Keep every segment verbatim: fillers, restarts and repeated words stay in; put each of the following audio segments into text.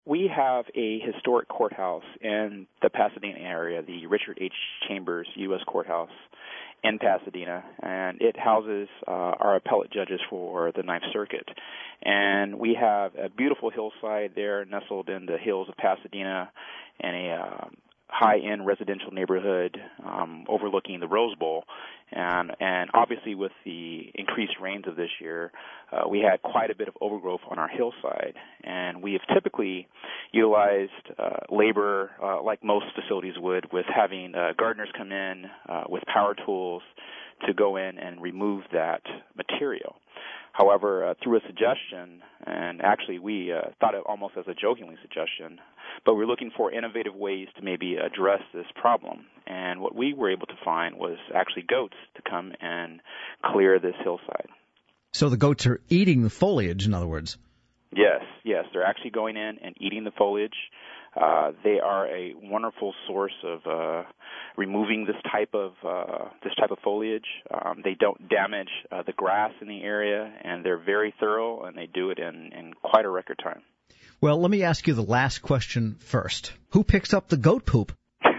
We have a historic courthouse in the Pasadena area, the Richard H. Chambers U S Courthouse in Pasadena, and it houses uh, our appellate judges for the Ninth Circuit. And we have a beautiful hillside there nestled in the hills of Pasadena and a uh, high-end residential neighborhood um, overlooking the Rose Bowl. And, and obviously with the increased rains of this year, uh, we had quite a bit of overgrowth on our hillside. And we have typically utilized uh, labor, uh, like most facilities would, with having uh, gardeners come in uh, with power tools to go in and remove that material. However, uh, through a suggestion, and actually we uh, thought it almost as a jokingly suggestion, but we're looking for innovative ways to maybe address this problem. And what we were able to find was actually goats to come and clear this hillside. So the goats are eating the foliage, in other words? Yes, yes. They're actually going in and eating the foliage. Uh, they are a wonderful source of uh, removing this type of uh, this type of foliage. Um, they don't damage uh, the grass in the area, and they're very thorough, and they do it in, in quite a record time. Well, let me ask you the last question first. Who picks up the goat poop?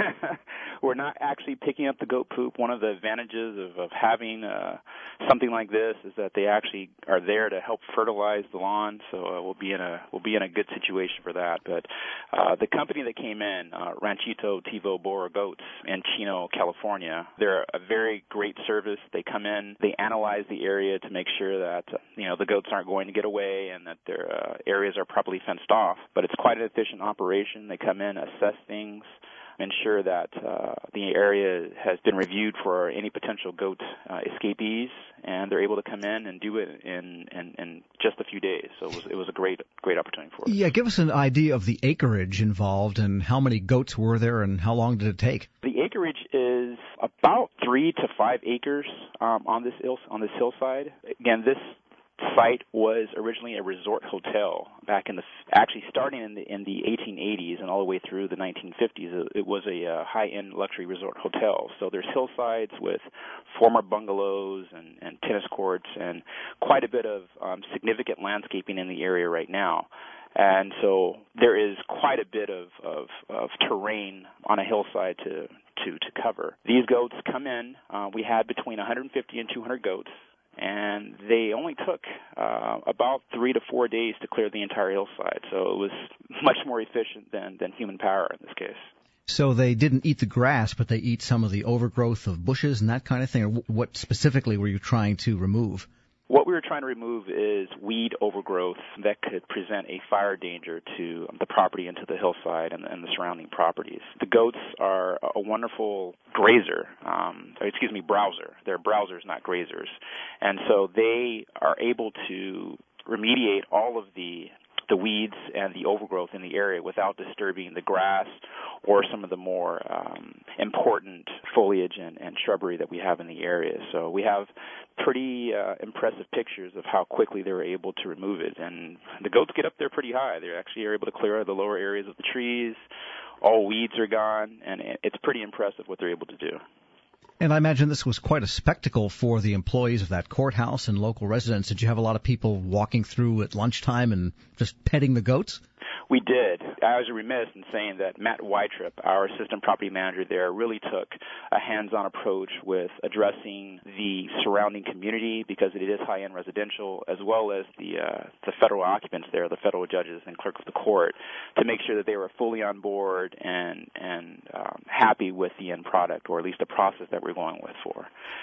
We're not actually picking up the goat poop. One of the advantages of, of having uh, something like this is that they actually are there to help fertilize the lawn. So uh, we'll be in a we'll be in a good situation for that. But uh, the company that came in, uh, Ranchito Tivo Bora Goats in Chino, California, they're a very great service. They come in, they analyze the area to make sure that uh, you know the goats aren't going to get away and that their uh, areas are properly fenced off. But it's quite an efficient operation. They come in, assess things, ensure that uh, the area has been reviewed for any potential goat uh, escapees, and they're able to come in and do it in, in, in just a few days. So it was, it was a great great opportunity for us. Yeah, give us an idea of the acreage involved and how many goats were there and how long did it take? The acreage is about three to five acres um, on this il- on this hillside. Again, this site was originally a resort hotel back in the actually starting in the in the eighteen eighties and all the way through the nineteen fifties. It was a uh, high-end luxury resort hotel. So there's hillsides with former bungalows and, and tennis courts and quite a bit of um, significant landscaping in the area right now. And so there is quite a bit of, of, of terrain on a hillside to, to, to cover. These goats come in. Uh, we had between one hundred fifty and two hundred goats. And they only took uh, about three to four days to clear the entire hillside. So it was much more efficient than, than human power in this case. So they didn't eat the grass, but they eat some of the overgrowth of bushes and that kind of thing? Or what specifically were you trying to remove? What we were trying to remove is weed overgrowth that could present a fire danger to the property and to the hillside and, and the surrounding properties. The goats are a wonderful grazer, um, excuse me, browser. They're browsers, not grazers. And so they are able to remediate all of the the weeds and the overgrowth in the area without disturbing the grass or some of the more um, important foliage and, and shrubbery that we have in the area. So we have pretty uh, impressive pictures of how quickly they were able to remove it. And the goats get up there pretty high. They actually are able to clear out the lower areas of the trees. All weeds are gone, and it's pretty impressive what they're able to do. And I imagine this was quite a spectacle for the employees of that courthouse and local residents. Did you have a lot of people walking through at lunchtime and just petting the goats? We did. I was remiss in saying that Matt Weitrip, our assistant property manager there, really took a hands-on approach with addressing the surrounding community because it is high-end residential, as well as the uh, the federal occupants there, the federal judges and clerk of the court, to make sure that they were fully on board and and um, happy with the end product, or at least the process that we're going with for.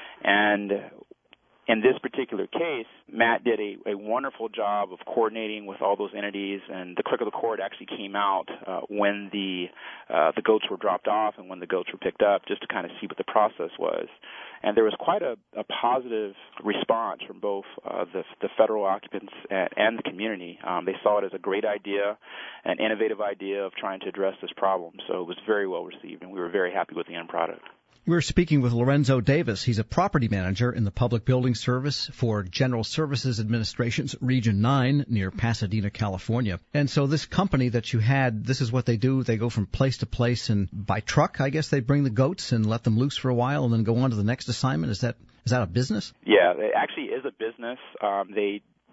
And in this particular case, Matt did a, a wonderful job of coordinating with all those entities, and the clerk of the court actually came out uh, when the uh, the goats were dropped off and when the goats were picked up, just to kind of see what the process was. And there was quite a, a positive response from both uh, the, the federal occupants and, and the community. Um, they saw it as a great idea, an innovative idea of trying to address this problem. So it was very well received, and we were very happy with the end product. We're speaking with Lorenzo Davis. He's a property manager in the Public Building Service for General Services Administration's Region nine near Pasadena, California. And so this company that you had, this is what they do. They go from place to place, and by truck, I guess they bring the goats and let them loose for a while and then go on to the next assignment. Is that is that a business? Yeah, it actually is a business. Um, they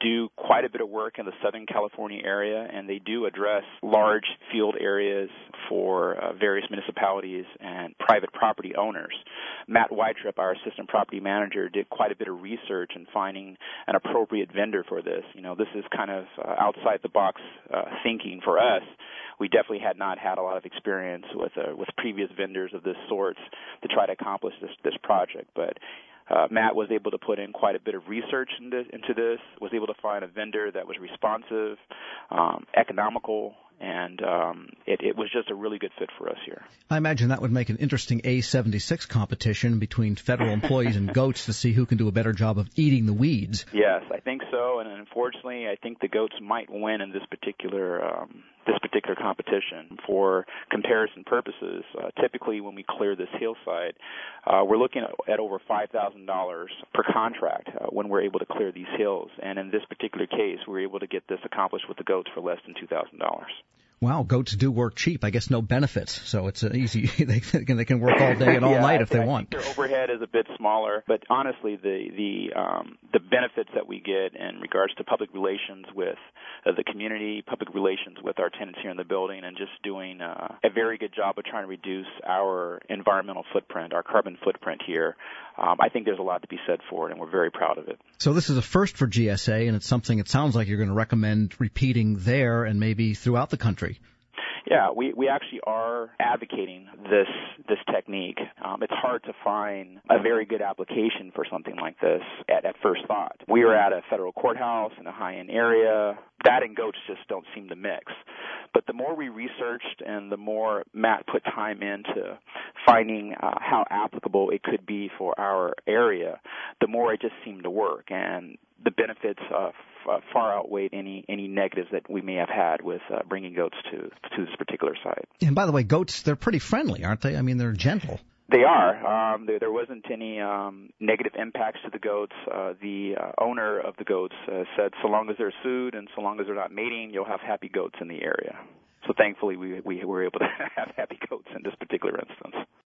do quite a bit of work in the Southern California area, and they do address large field areas for uh, various municipalities and private property owners. Matt Weitrip, our assistant property manager, did quite a bit of research in finding an appropriate vendor for this. You know, this is kind of uh, outside the box uh, thinking for us. We definitely had not had a lot of experience with uh, with previous vendors of this sort to try to accomplish this this project, but Uh, Matt was able to put in quite a bit of research in this, into this, was able to find a vendor that was responsive, um, economical, and um, it, it was just a really good fit for us here. I imagine that would make an interesting A seventy-six competition between federal employees and goats to see who can do a better job of eating the weeds. Yes, I think so, and unfortunately, I think the goats might win in this particular um, this particular competition. For comparison purposes, uh, typically when we clear this hillside, uh, we're looking at, at over five thousand dollars per contract uh, when we're able to clear these hills, and in this particular case, we're able to get this accomplished with the goats for less than two thousand dollars. Wow, goats do work cheap. I guess no benefits, so it's uh, easy. they, can, they can work all day and all yeah, night I if they I want. Think their overhead is a bit smaller, but honestly, the the um, the benefits that we get in regards to public relations with uh, the community, public relations with our tenants here in the building, and just doing uh, a very good job of trying to reduce our environmental footprint, our carbon footprint here. Um, I think there's a lot to be said for it, and we're very proud of it. So this is a first for G S A, and it's something it sounds like you're going to recommend repeating there and maybe throughout the country. Yeah, we, we actually are advocating this this technique. Um, it's hard to find a very good application for something like this at, at first thought. We are at a federal courthouse in a high-end area. That and goats just don't seem to mix. But the more we researched and the more Matt put time into finding uh, how applicable it could be for our area, the more it just seemed to work. And the benefits uh, f- uh, far outweighed any any negatives that we may have had with uh, bringing goats to to this particular site. And by the way, goats, they're pretty friendly, aren't they? I mean, they're gentle. They are. Um, there, there wasn't any um, negative impacts to the goats. Uh, the uh, owner of the goats uh, said so long as there's food and so long as they're not mating, you'll have happy goats in the area. So thankfully we, we were able to have happy goats in this particular instance.